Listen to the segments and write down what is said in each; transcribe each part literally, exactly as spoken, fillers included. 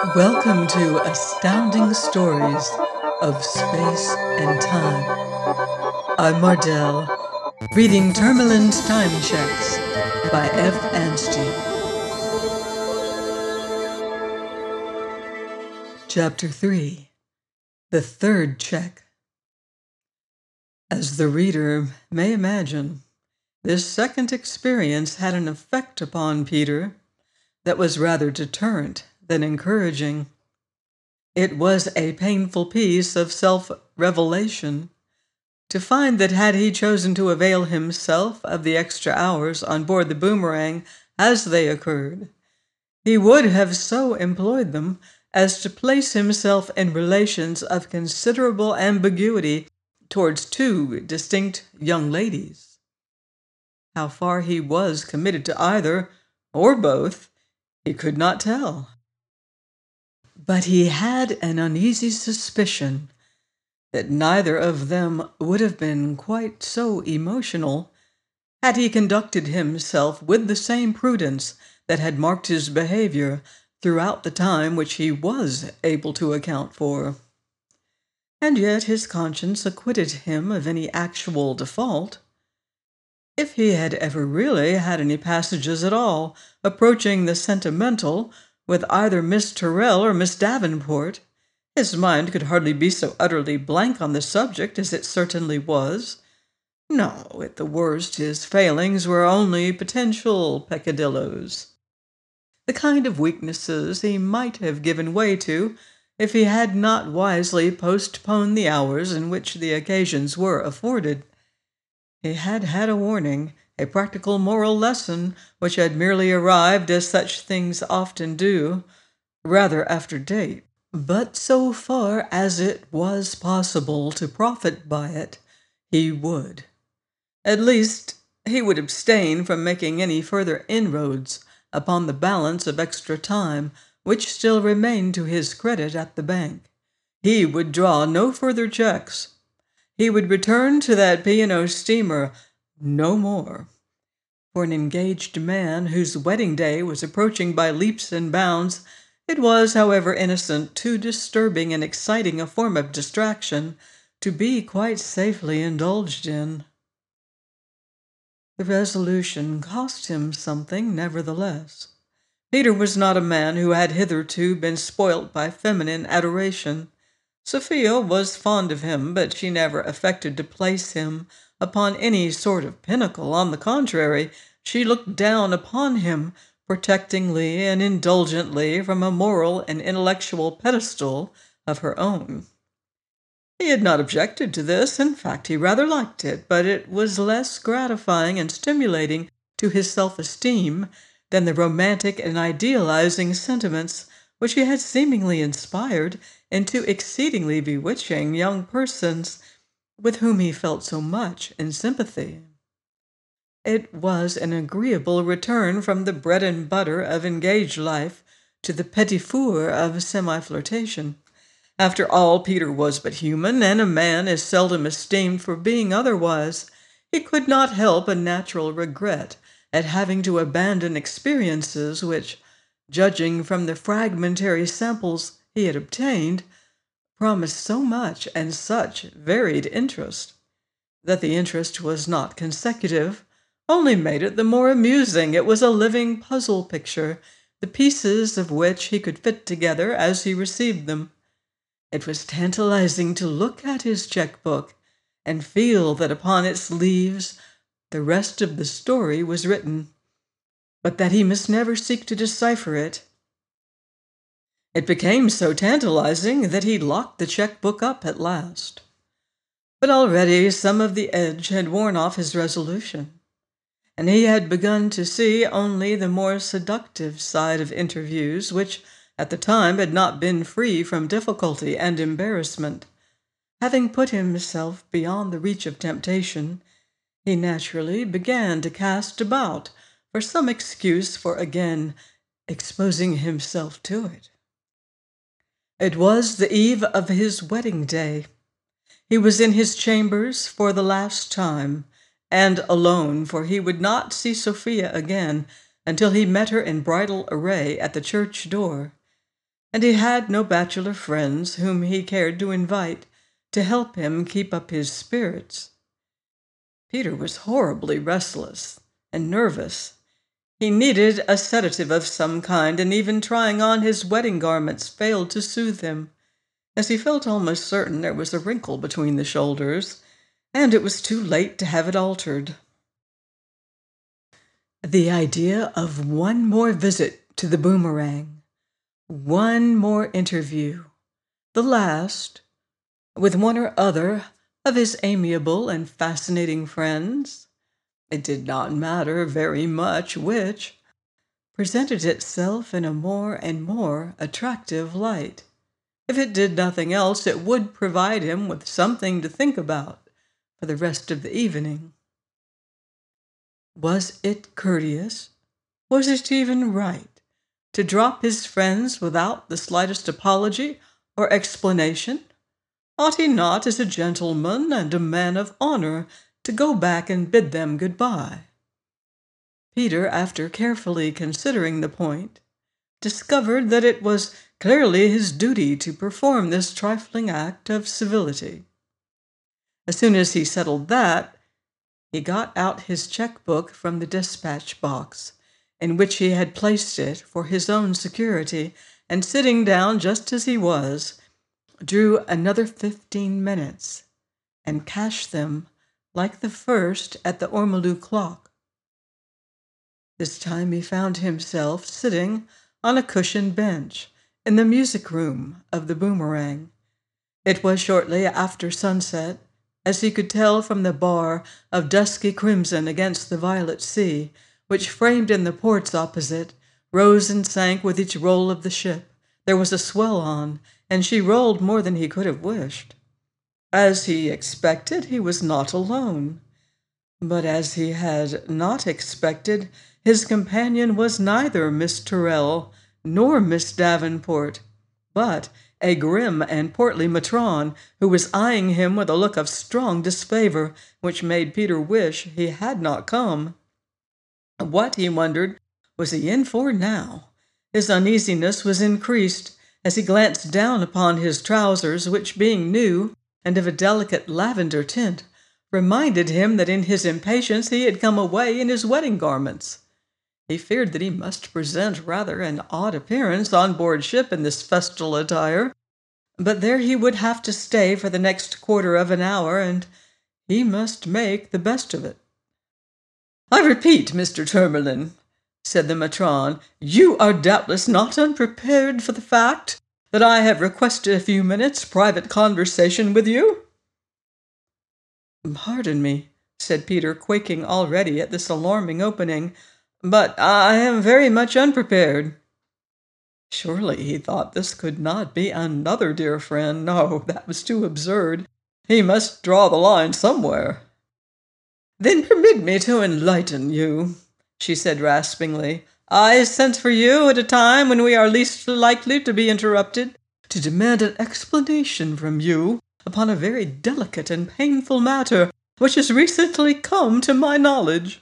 Welcome to Astounding Stories of Space and Time. I'm Mardell, reading Termaland Time Checks by F. Anstey. Chapter three. The Third Check. As the reader may imagine, this second experience had an effect upon Peter that was rather deterrent than encouraging. It was a painful piece of self-revelation to find that had he chosen to avail himself of the extra hours on board the Boomerang as they occurred, he would have so employed them as to place himself in relations of considerable ambiguity towards two distinct young ladies. How far he was committed to either, or both, he could not tell. But he had an uneasy suspicion that neither of them would have been quite so emotional had he conducted himself with the same prudence that had marked his behavior throughout the time which he was able to account for. And yet his conscience acquitted him of any actual default. If he had ever really had any passages at all approaching the sentimental with either Miss Tyrrell or Miss Davenport, his mind could hardly be so utterly blank on the subject as it certainly was. No, at the worst, his failings were only potential peccadilloes, the kind of weaknesses he might have given way to if he had not wisely postponed the hours in which the occasions were afforded. He had had a warning, a practical moral lesson which had merely arrived, as such things often do, rather after date. But so far as it was possible to profit by it, he would. At least, he would abstain from making any further inroads upon the balance of extra time which still remained to his credit at the bank. He would draw no further checks. He would return to that P and O steamer no more. For an engaged man whose wedding day was approaching by leaps and bounds, it was, however innocent, too disturbing and exciting a form of distraction to be quite safely indulged in. The resolution cost him something, nevertheless. Peter was not a man who had hitherto been spoilt by feminine adoration. Sophia was fond of him, but she never affected to place him upon any sort of pinnacle. On the contrary, she looked down upon him protectingly and indulgently from a moral and intellectual pedestal of her own. He had not objected to this. In fact, he rather liked it, but it was less gratifying and stimulating to his self-esteem than the romantic and idealizing sentiments which he had seemingly inspired in two exceedingly bewitching young persons with whom he felt so much in sympathy. It was an agreeable return from the bread and butter of engaged life to the petit four of semi-flirtation. After all, Peter was but human, and a man is seldom esteemed for being otherwise. He could not help a natural regret at having to abandon experiences which, judging from the fragmentary samples he had obtained, promised so much and such varied interest. That the interest was not consecutive only made it the more amusing. It was a living puzzle picture, the pieces of which he could fit together as he received them. It was tantalizing to look at his checkbook and feel that upon its leaves the rest of the story was written, but that he must never seek to decipher it. It became so tantalizing that he locked the checkbook up at last. But already some of the edge had worn off his resolution, and he had begun to see only the more seductive side of interviews, which at the time had not been free from difficulty and embarrassment. Having put himself beyond the reach of temptation, he naturally began to cast about for some excuse for again exposing himself to it. It was the eve of his wedding day. He was in his chambers for the last time, and alone, for he would not see Sophia again until he met her in bridal array at the church door. and he had no bachelor friends whom he cared to invite to help him keep up his spirits. Peter was horribly restless and nervous. He needed a sedative of some kind, and even trying on his wedding garments failed to soothe him, as he felt almost certain there was a wrinkle between the shoulders, and it was too late to have it altered. The idea of one more visit to the Boomerang, one more interview, the last, with one or other of his amiable and fascinating friends, it did not matter very much which, presented itself in a more and more attractive light. If it did nothing else, it would provide him with something to think about for the rest of the evening. Was it courteous, was it even right, to drop his friends without the slightest apology or explanation? Ought he not, as a gentleman and a man of honor, to go back and bid them good-bye? Peter, after carefully considering the point, discovered that it was clearly his duty to perform this trifling act of civility. As soon as he settled that, he got out his checkbook from the dispatch box, in which he had placed it for his own security, and sitting down just as he was, drew another fifteen minutes, and cashed them like the first at the ormolu clock. This time he found himself sitting on a cushioned bench in the music room of the Boomerang. It was shortly after sunset, as he could tell from the bar of dusky crimson against the violet sea, which, framed in the ports opposite, rose and sank with each roll of the ship. There was a swell on, and she rolled more than he could have wished. As he expected, he was not alone. But as he had not expected, his companion was neither Miss Tyrrell nor Miss Davenport, but a grim and portly matron, who was eyeing him with a look of strong disfavor, which made Peter wish he had not come. What, he wondered, was he in for now? His uneasiness was increased as he glanced down upon his trousers, which, being new and of a delicate lavender tint, reminded him that in his impatience he had come away in his wedding garments. He feared that he must present rather an odd appearance on board ship in this festal attire, but there he would have to stay for the next quarter of an hour, and he must make the best of it. "I repeat, Mister Tourmalin," said the matron, "you are doubtless not unprepared for the fact that I have requested a few minutes' private conversation with you?" "Pardon me," said Peter, quaking already at this alarming opening, "but I am very much unprepared." Surely, he thought, this could not be another dear friend. No, that was too absurd. He must draw the line somewhere. "Then permit me to enlighten you," she said raspingly. "I sent for you at a time when we are least likely to be interrupted, to demand an explanation from you upon a very delicate and painful matter which has recently come to my knowledge."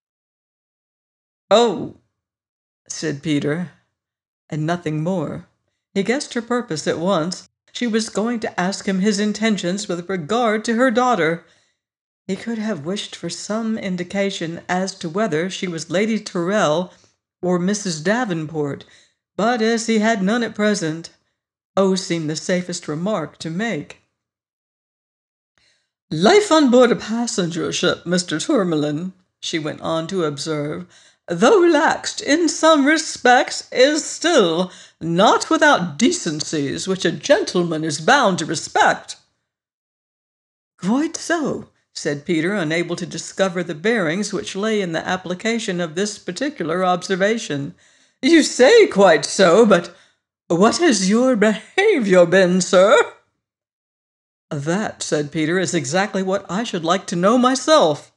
"Oh," said Peter, and nothing more. He guessed her purpose at once. She was going to ask him his intentions with regard to her daughter. He could have wished for some indication as to whether she was Lady Tyrrell or Missus Davenport, but as he had none at present, "Oh" seemed the safest remark to make. "Life on board a passenger ship, Mister Tourmalin," she went on to observe, "though relaxed in some respects, is still not without decencies which a gentleman is bound to respect." "Quite so," said Peter, unable to discover the bearings which lay in the application of this particular observation. "You say quite so, but what has your behavior been, sir?" "That," said Peter, "is exactly what I should like to know myself."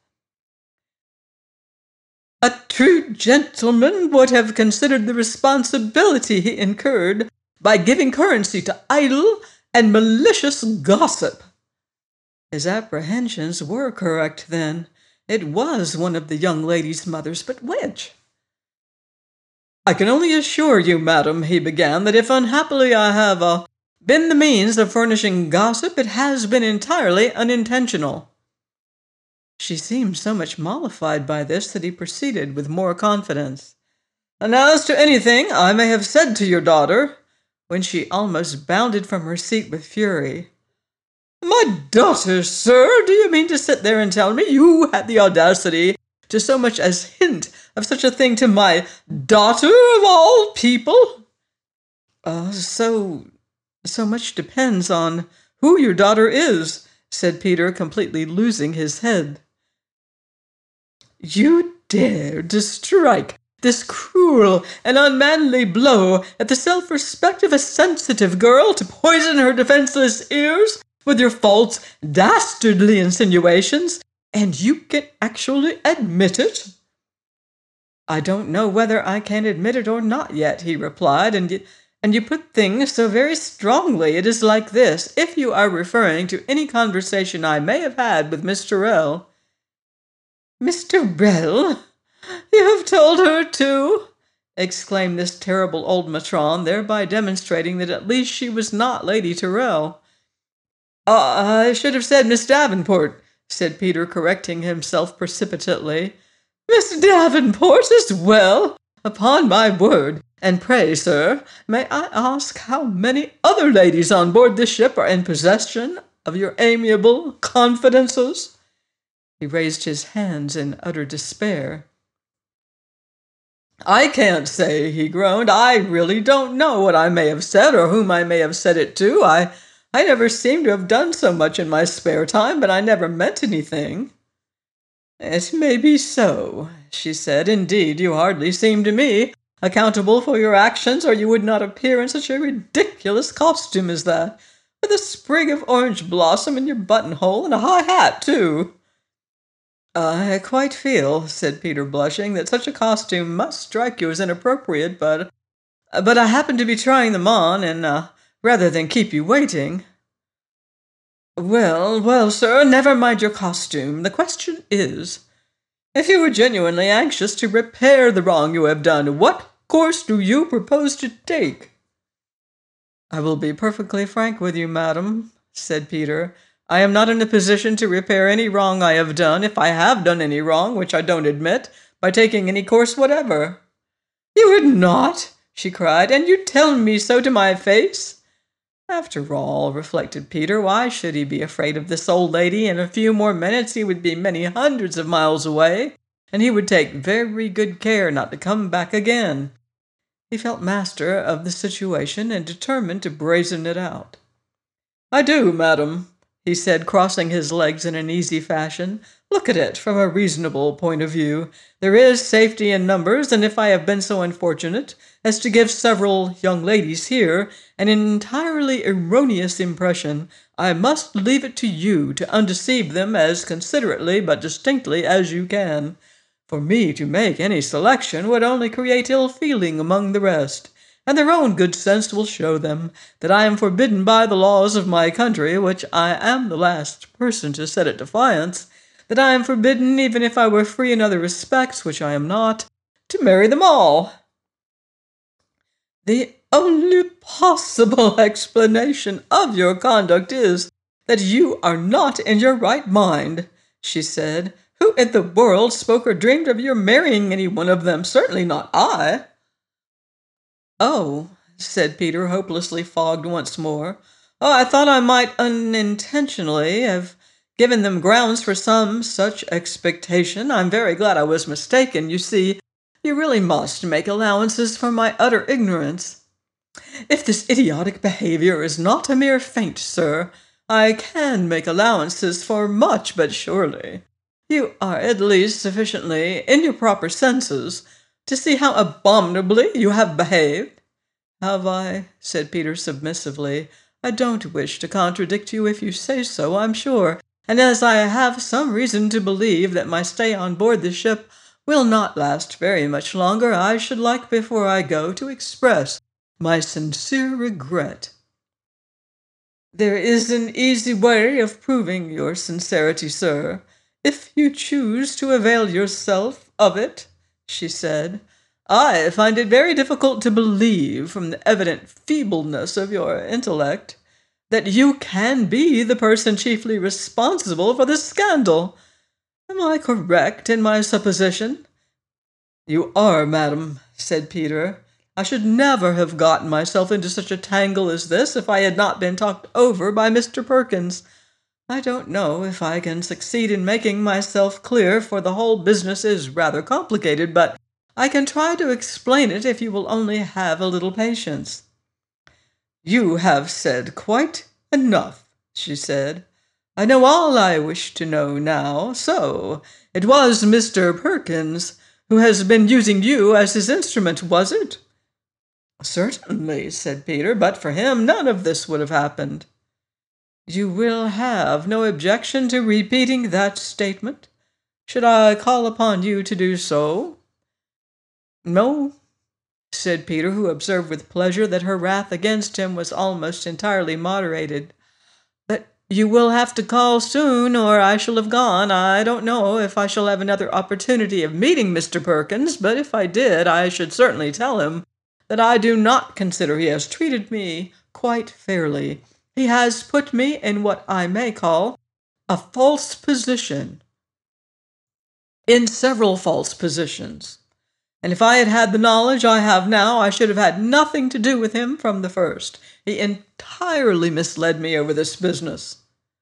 "A true gentleman would have considered the responsibility he incurred by giving currency to idle and malicious gossip." His apprehensions were correct, then. It was one of the young lady's mothers, but which? "I can only assure you, madam," he began, "that if unhappily I have uh, been the means of furnishing gossip, it has been entirely unintentional." She seemed so much mollified by this that he proceeded with more confidence. "And as to anything I may have said to your daughter," when she almost bounded from her seat with fury. "My daughter, sir? Do you mean to sit there and tell me you had the audacity to so much as hint of such a thing to my daughter of all people?" Uh, so, so much depends on who your daughter is," said Peter, completely losing his head. "You dare to strike this cruel and unmanly blow at the self-respect of a sensitive girl, to poison her defenseless ears with your false, dastardly insinuations, and you can actually admit it?" "I don't know whether I can admit it or not yet," he replied, and you, and you put things so very strongly. It is like this. If you are referring to any conversation I may have had with Miss Tyrrell—" "Miss Tyrrell? You have told her, too?" exclaimed this terrible old matron, thereby demonstrating that at least she was not Lady Tyrrell. Uh, "I should have said Miss Davenport," said Peter, correcting himself precipitately. "Miss Davenport as well? Upon my word! And pray, sir, may I ask how many other ladies on board this ship are in possession of your amiable confidences?" He raised his hands in utter despair. "I can't say," he groaned. "I really don't know what I may have said or whom I may have said it to. I, I never seem to have done so much in my spare time, but I never meant anything." "It may be so," she said. "Indeed, you hardly seem to me accountable for your actions, or you would not appear in such a ridiculous costume as that, with a sprig of orange blossom in your buttonhole and a high hat, too." "I quite feel," said Peter, blushing, "that such a costume must strike you as inappropriate, but but I happen to be trying them on, and uh, rather than keep you waiting—" "Well, well, sir, never mind your costume. The question is, if you were genuinely anxious to repair the wrong you have done, what course do you propose to take?" "I will be perfectly frank with you, madam," said Peter. "I am not in a position to repair any wrong I have done, if I have done any wrong, which I don't admit, by taking any course whatever." "You would not?" she cried. "And you tell me so to my face?" After all, reflected Peter, why should he be afraid of this old lady? In a few more minutes he would be many hundreds of miles away, and he would take very good care not to come back again. He felt master of the situation and determined to brazen it out. "I do, madam," he said, crossing his legs in an easy fashion. "Look at it from a reasonable point of view. There is safety in numbers, and if I have been so unfortunate as to give several young ladies here an entirely erroneous impression, I must leave it to you to undeceive them as considerately but distinctly as you can. For me to make any selection would only create ill feeling among the rest, and their own good sense will show them that I am forbidden by the laws of my country, which I am the last person to set at defiance, that I am forbidden, even if I were free in other respects, which I am not, to marry them all." "The only possible explanation of your conduct is that you are not in your right mind," she said. "Who in the world spoke or dreamed of your marrying any one of them? Certainly not I." "Oh," said Peter, hopelessly fogged once more. "Oh, I thought I might unintentionally have given them grounds for some such expectation. I'm very glad I was mistaken. You see, you really must make allowances for my utter ignorance. If this idiotic behavior is not a mere feint, sir, I can make allowances for much, but surely you are at least sufficiently in your proper senses to see how abominably you have behaved." "Have I?" said Peter submissively. "I don't wish to contradict you if you say so, I'm sure, and as I have some reason to believe that my stay on board the ship will not last very much longer, I should like before I go to express my sincere regret." "There is an easy way of proving your sincerity, sir, if you choose to avail yourself of it," she said. I find it very difficult to believe, from the evident feebleness of your intellect, that you can be the person chiefly responsible for the scandal. Am I correct in my supposition?" "You are, madam," said Peter. "I should never have gotten myself into such a tangle as this if I had not been talked over by Mister Perkins. I don't know if I can succeed in making myself clear, for the whole business is rather complicated, but I can try to explain it if you will only have a little patience." "You have said quite enough," she said. "I know all I wish to know now. So, it was Mister Perkins who has been using you as his instrument, was it?" "Certainly," said Peter, "but for him none of this would have happened." "You will have no objection to repeating that statement? Should I call upon you to do so?" "No," said Peter, who observed with pleasure that her wrath against him was almost entirely moderated. "But you will have to call soon, or I shall have gone. I don't know if I shall have another opportunity of meeting Mister Perkins, but if I did, I should certainly tell him that I do not consider he has treated me quite fairly. He has put me in what I may call a false position, in several false positions. And if I had had the knowledge I have now, I should have had nothing to do with him from the first. He entirely misled me over this business."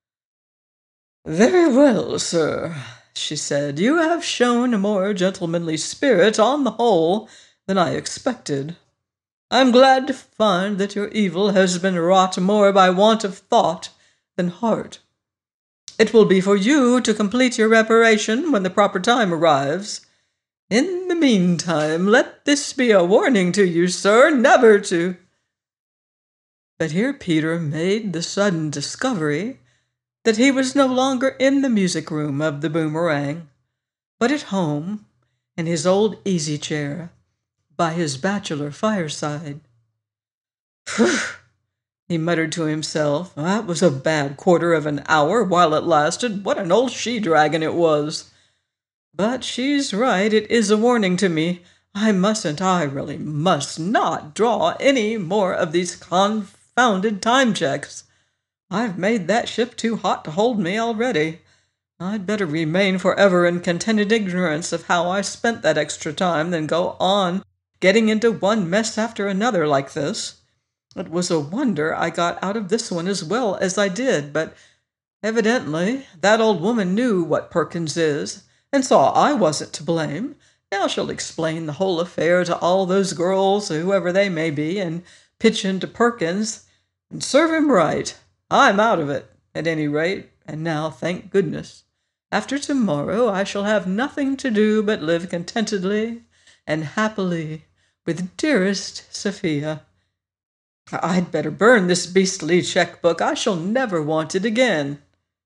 "Very well, sir," she said. "You have shown a more gentlemanly spirit, on the whole, than I expected. I am glad to find that your evil has been wrought more by want of thought than heart. It will be for you to complete your reparation when the proper time arrives. In the meantime, let this be a warning to you, sir, never to—" But here Peter made the sudden discovery that he was no longer in the music room of the Boomerang, but at home, in his old easy-chair, by his bachelor fireside. "Phew!" he muttered to himself. "That was a bad quarter of an hour while it lasted. What an old she-dragon it was! But she's right, it is a warning to me. I mustn't, I really must not draw any more of these confounded time checks. I've made that ship too hot to hold me already. I'd better remain forever in contented ignorance of how I spent that extra time than go on getting into one mess after another like this. It was a wonder I got out of this one as well as I did, but evidently that old woman knew what Perkins is, and saw I wasn't to blame. Now she'll explain the whole affair to all those girls, whoever they may be, and pitch into Perkins, and serve him right. I'm out of it, at any rate, and now, thank goodness, after tomorrow I shall have nothing to do but live contentedly and happily with dearest Sophia. I'd better burn this beastly checkbook. I shall never want it again."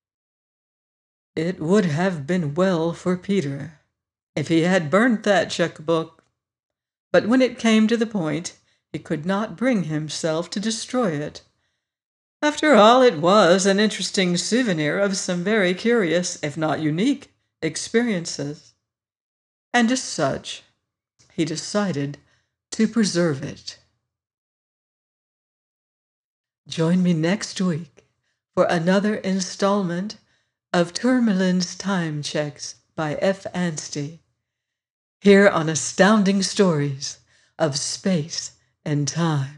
It would have been well for Peter if he had burnt that checkbook, but when it came to the point, he could not bring himself to destroy it. After all, it was an interesting souvenir of some very curious, if not unique, experiences, and as such, he decided to preserve it. Join me next week for another installment of Tourmaline's Time Checks by F. Anstey, here on Astounding Stories of Space and Time.